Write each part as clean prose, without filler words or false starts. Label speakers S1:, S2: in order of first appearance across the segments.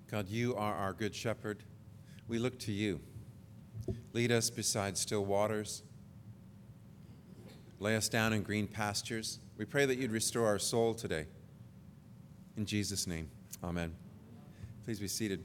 S1: God, you are our good shepherd. We look to you. Lead us beside still waters. Lay us down in green pastures. We pray that you'd restore our soul today. In Jesus' name, amen. Please be seated.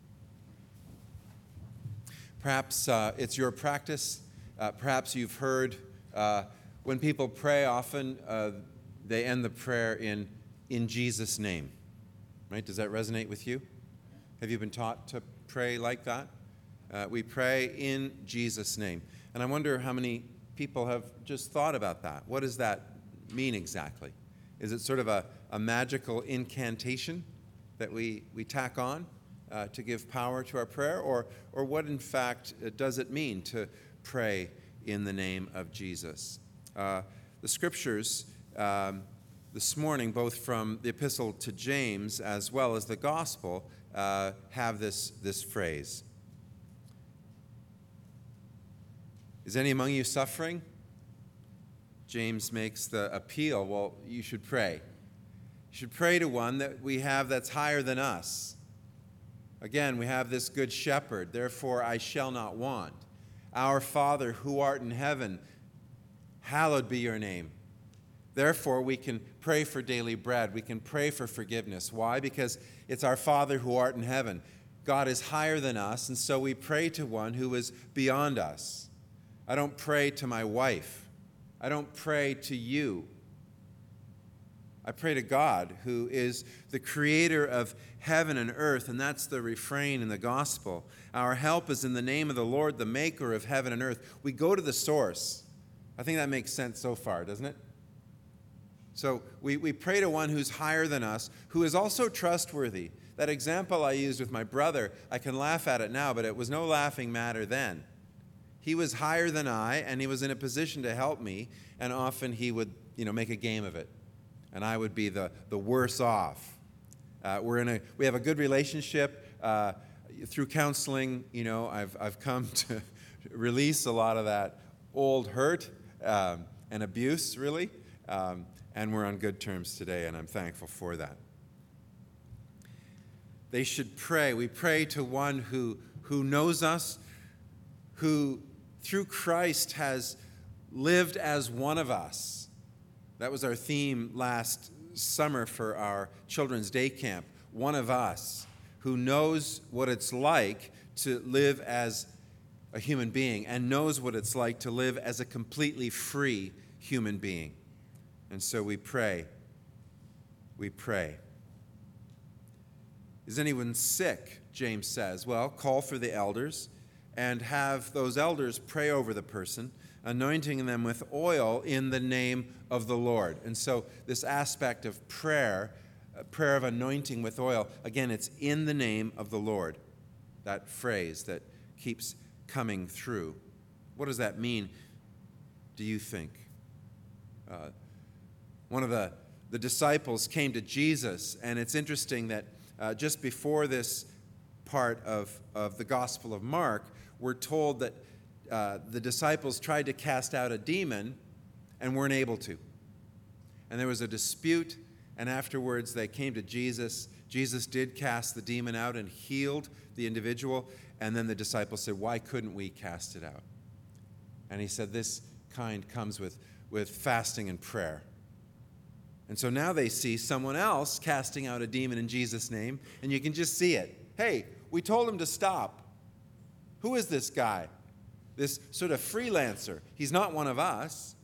S1: Perhaps it's your practice. Perhaps you've heard when people pray often, they end the prayer in Jesus' name. Right? Does that resonate with you? Have you been taught to pray like that? We pray in Jesus' name. And I wonder how many people have just thought about that. What does that mean exactly? Is it sort of a magical incantation that we tack on to give power to our prayer? Or what, in fact, does it mean to pray in the name of Jesus? The scriptures this morning, both from the epistle to James as well as the gospel, have this phrase. Is any among you suffering? James makes the appeal, well, you should pray. You should pray to one that we have that's higher than us. Again, we have this good shepherd, therefore I shall not want. Our Father who art in heaven, hallowed be your name. Therefore, we can pray for daily bread. We can pray for forgiveness. Why? Because it's our Father who art in heaven. God is higher than us, and so we pray to one who is beyond us. I don't pray to my wife. I don't pray to you. I pray to God, who is the creator of heaven and earth, and that's the refrain in the gospel. Our help is in the name of the Lord, the maker of heaven and earth. We go to the source. I think that makes sense so far, doesn't it? So we pray to one who's higher than us, who is also trustworthy. That example I used with my brother, I can laugh at it now, but it was no laughing matter then. He was higher than I, and he was in a position to help me, and often he would, make a game of it, and I would be the worse off. We have a good relationship through counseling. I've come to release a lot of that old hurt and abuse, really. And we're on good terms today, and I'm thankful for that. They should pray. We pray to one who knows us, who through Christ has lived as one of us. That was our theme last summer for our children's day camp. One of us, who knows what it's like to live as a human being and knows what it's like to live as a completely free human being. And so we pray. We pray. Is anyone sick? James says. Well, call for the elders and have those elders pray over the person, anointing them with oil in the name of the Lord. And so this aspect of prayer, a prayer of anointing with oil, again, it's in the name of the Lord. That phrase that keeps coming through. What does that mean, do you think? One of the disciples came to Jesus, and it's interesting that just before this part of the Gospel of Mark, we're told that the disciples tried to cast out a demon and weren't able to. And there was a dispute, and afterwards they came to Jesus. Jesus did cast the demon out and healed the individual, and then the disciples said, why couldn't we cast it out? And he said, this kind comes with fasting and prayer. And so now they see someone else casting out a demon in Jesus' name, and you can just see it. Hey, we told him to stop. Who is this guy? This sort of freelancer. He's not one of us.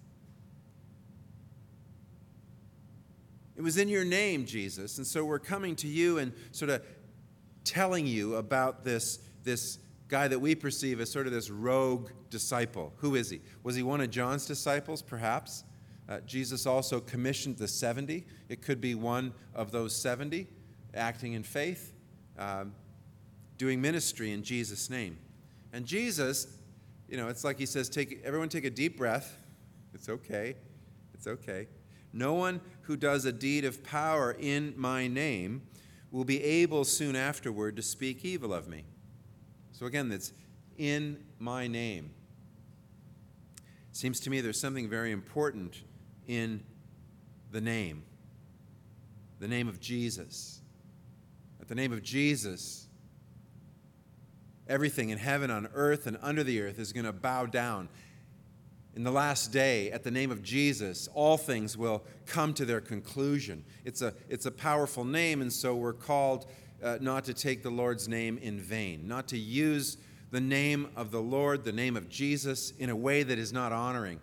S1: It was in your name, Jesus, and so we're coming to you and sort of telling you about this guy that we perceive as sort of this rogue disciple. Who is he? Was he one of John's disciples, perhaps? Jesus also commissioned the 70. It could be one of those 70 acting in faith, doing ministry in Jesus' name. And Jesus, it's like he says, everyone take a deep breath. It's okay. It's okay. No one who does a deed of power in my name will be able soon afterward to speak evil of me. So again, that's in my name. Seems to me there's something very important in the name of Jesus. At the name of Jesus, Everything in heaven, on earth, and under the earth is going to bow down. In the last day, at the name of Jesus, all things will come to their conclusion. It's a powerful name, and so we're called not to take the Lord's name in vain, not to use the name of the Lord, the name of Jesus, in a way that is not honoring.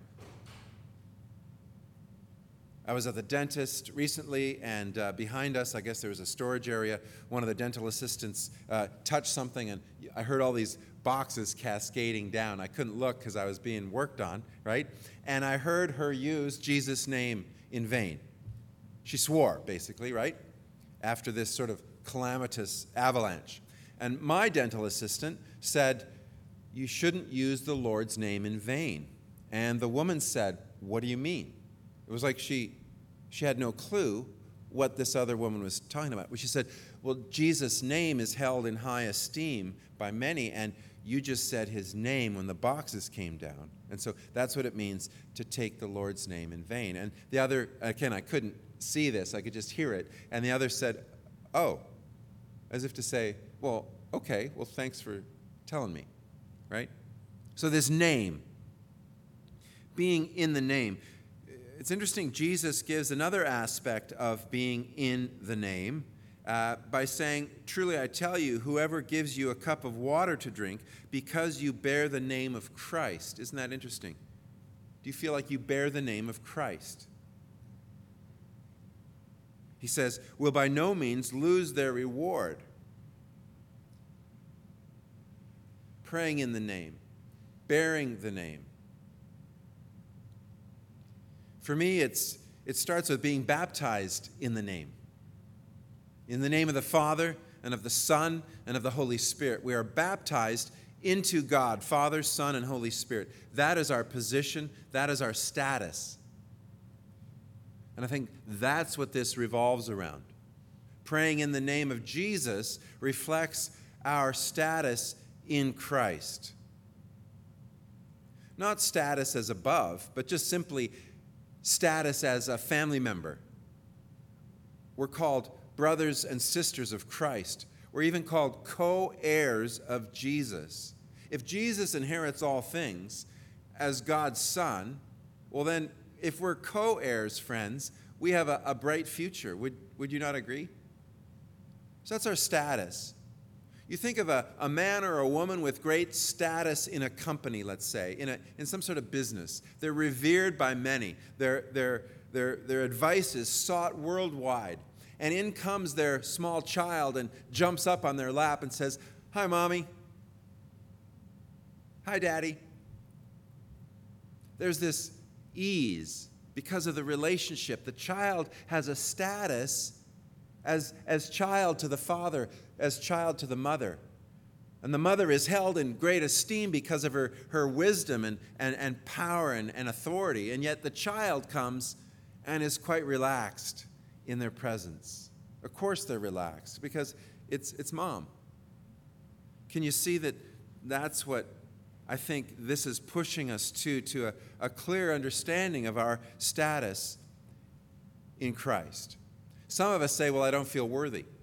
S1: I was at the dentist recently, and behind us, I guess there was a storage area. One of the dental assistants touched something, and I heard all these boxes cascading down. I couldn't look because I was being worked on, right? And I heard her use Jesus' name in vain. She swore, basically, right? After this sort of calamitous avalanche. And my dental assistant said, "You shouldn't use the Lord's name in vain." And the woman said, "What do you mean?" It was like she had no clue what this other woman was talking about. She said, "Well, Jesus' name is held in high esteem by many, and you just said his name when the boxes came down. And so that's what it means to take the Lord's name in vain." And the other, again, I couldn't see this, I could just hear it. And the other said, "Oh," as if to say, "Well, okay, well, thanks for telling me," right? So this name, being in the name. It's interesting, Jesus gives another aspect of being in the name by saying, "Truly I tell you, whoever gives you a cup of water to drink because you bear the name of Christ." Isn't that interesting? Do you feel like you bear the name of Christ? He says, "will by no means lose their reward." Praying in the name, bearing the name. For me, it starts with being baptized in the name. In the name of the Father, and of the Son, and of the Holy Spirit. We are baptized into God, Father, Son, and Holy Spirit. That is our position. That is our status. And I think that's what this revolves around. Praying in the name of Jesus reflects our status in Christ. Not status as above, but just simply status as a family member. We're called brothers and sisters of Christ. We're even called co-heirs of Jesus. If Jesus inherits all things as God's Son, well then, if we're co-heirs, friends, we have a bright future. Would you not agree? So that's our status. You think of a man or a woman with great status in a company, let's say, in some sort of business. They're revered by many. Their advice is sought worldwide. And in comes their small child and jumps up on their lap and says, "Hi, Mommy. Hi, Daddy." There's this ease because of the relationship. The child has a status as child to the father, as child to the mother. And the mother is held in great esteem because of her wisdom and power and authority. And yet the child comes and is quite relaxed in their presence. Of course they're relaxed because it's Mom. Can you see that that's what I think this is pushing us to a clear understanding of our status in Christ? Some of us say, "Well, I don't feel worthy." Do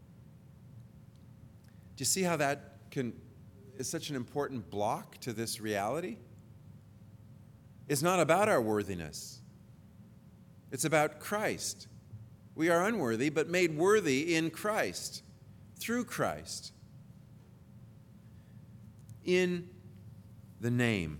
S1: you see how that is such an important block to this reality? It's not about our worthiness. It's about Christ. We are unworthy, but made worthy in Christ, through Christ. In the name.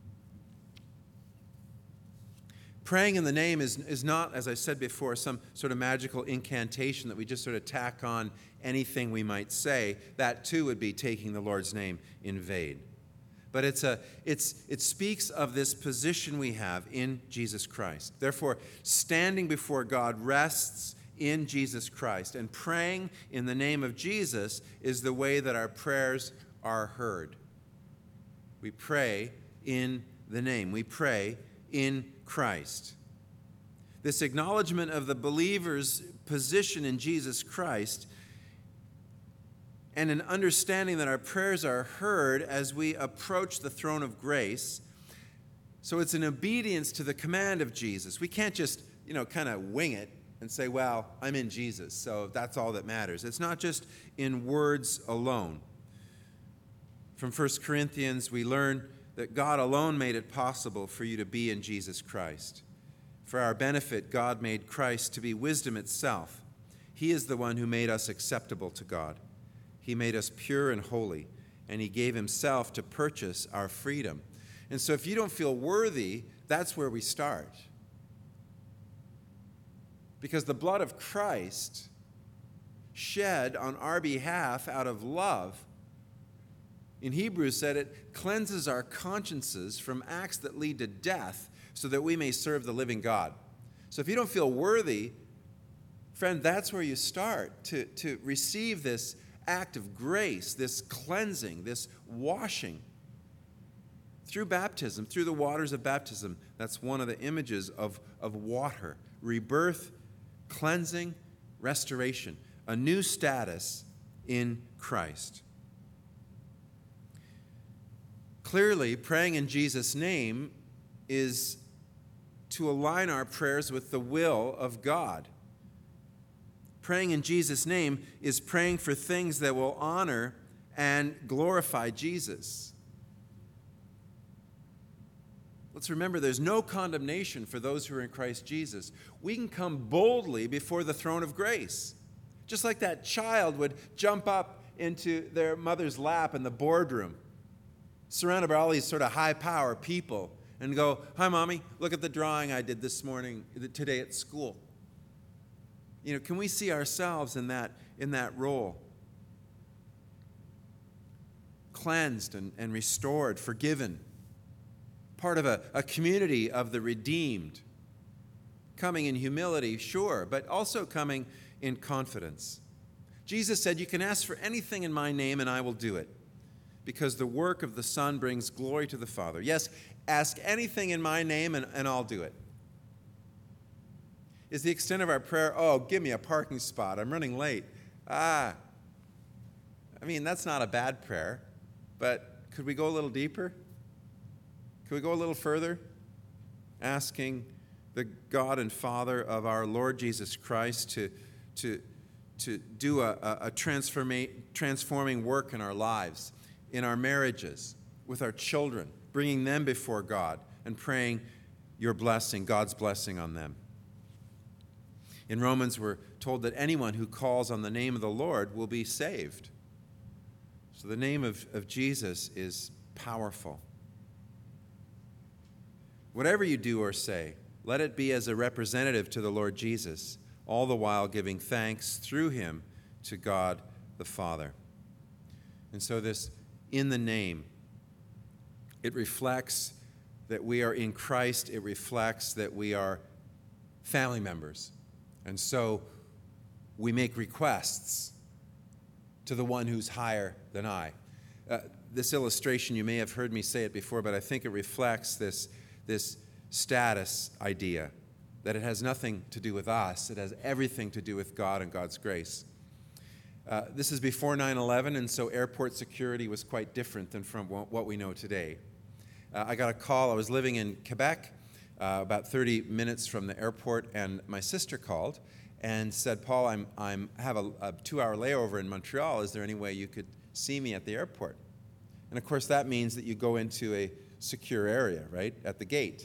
S1: Praying in the name is not, as I said before, some sort of magical incantation that we just sort of tack on anything we might say. That too would be taking the Lord's name in vain. But it speaks of this position we have in Jesus Christ. Therefore, standing before God rests in Jesus Christ. And praying in the name of Jesus is the way that our prayers are heard. We pray in the name. We pray in Christ. This acknowledgement of the believer's position in Jesus Christ and an understanding that our prayers are heard as we approach the throne of grace. So it's an obedience to the command of Jesus. We can't just, kind of wing it and say, "Well, I'm in Jesus, so that's all that matters." It's not just in words alone. From 1 Corinthians, we learn that God alone made it possible for you to be in Jesus Christ. For our benefit, God made Christ to be wisdom itself. He is the one who made us acceptable to God. He made us pure and holy, and he gave himself to purchase our freedom. And so if you don't feel worthy, that's where we start. Because the blood of Christ, shed on our behalf out of love, in Hebrews said it cleanses our consciences from acts that lead to death so that we may serve the living God. So if you don't feel worthy, friend, that's where you start to receive this act of grace, this cleansing, this washing through baptism, through the waters of baptism. That's one of the images of water. Rebirth, cleansing, restoration, a new status in Christ. Clearly, praying in Jesus' name is to align our prayers with the will of God. Praying in Jesus' name is praying for things that will honor and glorify Jesus. Let's remember, there's no condemnation for those who are in Christ Jesus. We can come boldly before the throne of grace. Just like that child would jump up into their mother's lap in the boardroom, surrounded by all these sort of high-power people, and go, "Hi, Mommy, look at the drawing I did today at school." You know, can we see ourselves in that role? Cleansed and restored, forgiven. Part of a community of the redeemed. Coming in humility, sure, but also coming in confidence. Jesus said, "You can ask for anything in my name and I will do it, because the work of the Son brings glory to the Father." Yes, ask anything in my name and I'll do it. Is the extent of our prayer, "Oh, give me a parking spot, I'm running late"? I mean, that's not a bad prayer, but could we go a little deeper? Could we go a little further? Asking the God and Father of our Lord Jesus Christ to do a transforming work in our lives, in our marriages, with our children, bringing them before God and praying your blessing, God's blessing on them. In Romans, we're told that anyone who calls on the name of the Lord will be saved. So the name of Jesus is powerful. Whatever you do or say, let it be as a representative to the Lord Jesus, all the while giving thanks through him to God the Father. And so this in the name, it reflects that we are in Christ. It reflects that we are family members. And so we make requests to the one who's higher than I. This illustration, you may have heard me say it before, but I think it reflects this status idea, that it has nothing to do with us. It has everything to do with God and God's grace. This is before 9/11, and so airport security was quite different than from what we know today. I got a call. I was living in Quebec, about 30 minutes from the airport, and my sister called and said, "Paul, I have a 2-hour layover in Montreal. Is there any way you could see me at the airport?" And of course, that means that you go into a secure area, right, at the gate.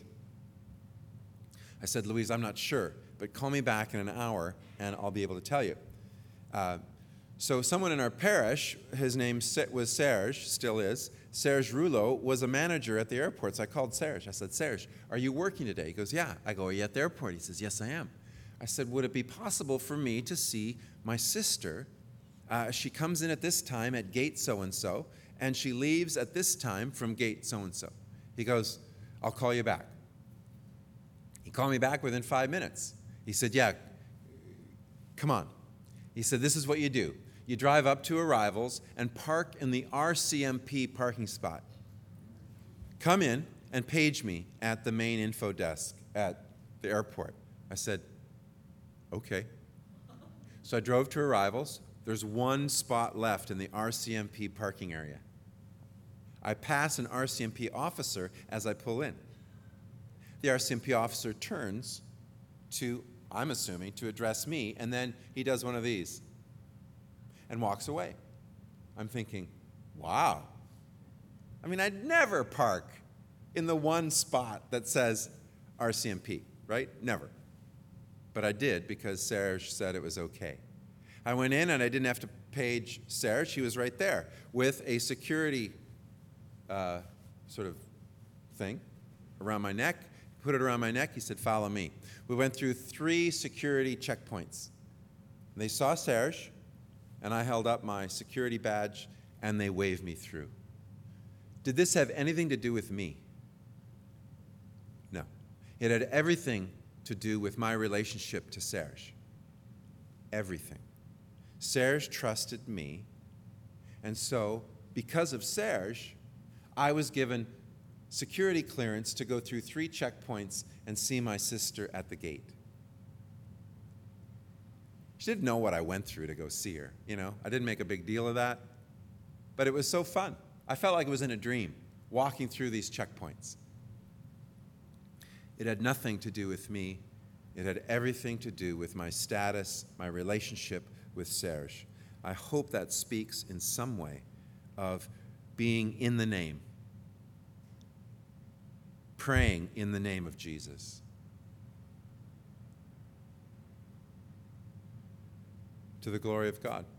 S1: I said, "Louise, I'm not sure, but call me back in an hour and I'll be able to tell you." So someone in our parish, his name was Serge, still is, Serge Rouleau, was a manager at the airport. So I called Serge. I said, "Serge, are you working today?" He goes, "Yeah." I go, "Are you at the airport?" He says, "Yes, I am." I said, "Would it be possible for me to see my sister? She comes in at this time at gate so-and-so, and she leaves at this time from gate so-and-so." He goes, "I'll call you back." He called me back within 5 minutes. He said, "Yeah, come on." He said, "This is what you do. You drive up to Arrivals and park in the RCMP parking spot. Come in and page me at the main info desk at the airport." I said, "Okay." So I drove to Arrivals. There's one spot left in the RCMP parking area. I pass an RCMP officer as I pull in. The RCMP officer turns to, I'm assuming, to address me, and then he does one of these and walks away. I'm thinking, wow, I mean, I'd never park in the one spot that says RCMP, right? Never. But I did because Serge said it was okay. I went in and I didn't have to page Serge. He was right there with a security sort of thing around my neck. Put it around my neck. He said, follow me. We went through 3 security checkpoints. They saw Serge, and I held up my security badge, and they waved me through. Did this have anything to do with me? No. It had everything to do with my relationship to Serge. Everything. Serge trusted me, and so, because of Serge, I was given security clearance to go through 3 checkpoints and see my sister at the gate. She didn't know what I went through to go see her, you know. I didn't make a big deal of that, but it was so fun. I felt like it was in a dream, walking through these checkpoints. It had nothing to do with me. It had everything to do with my status, my relationship with Serge. I hope that speaks in some way of being in the name, praying in the name of Jesus. To the glory of God.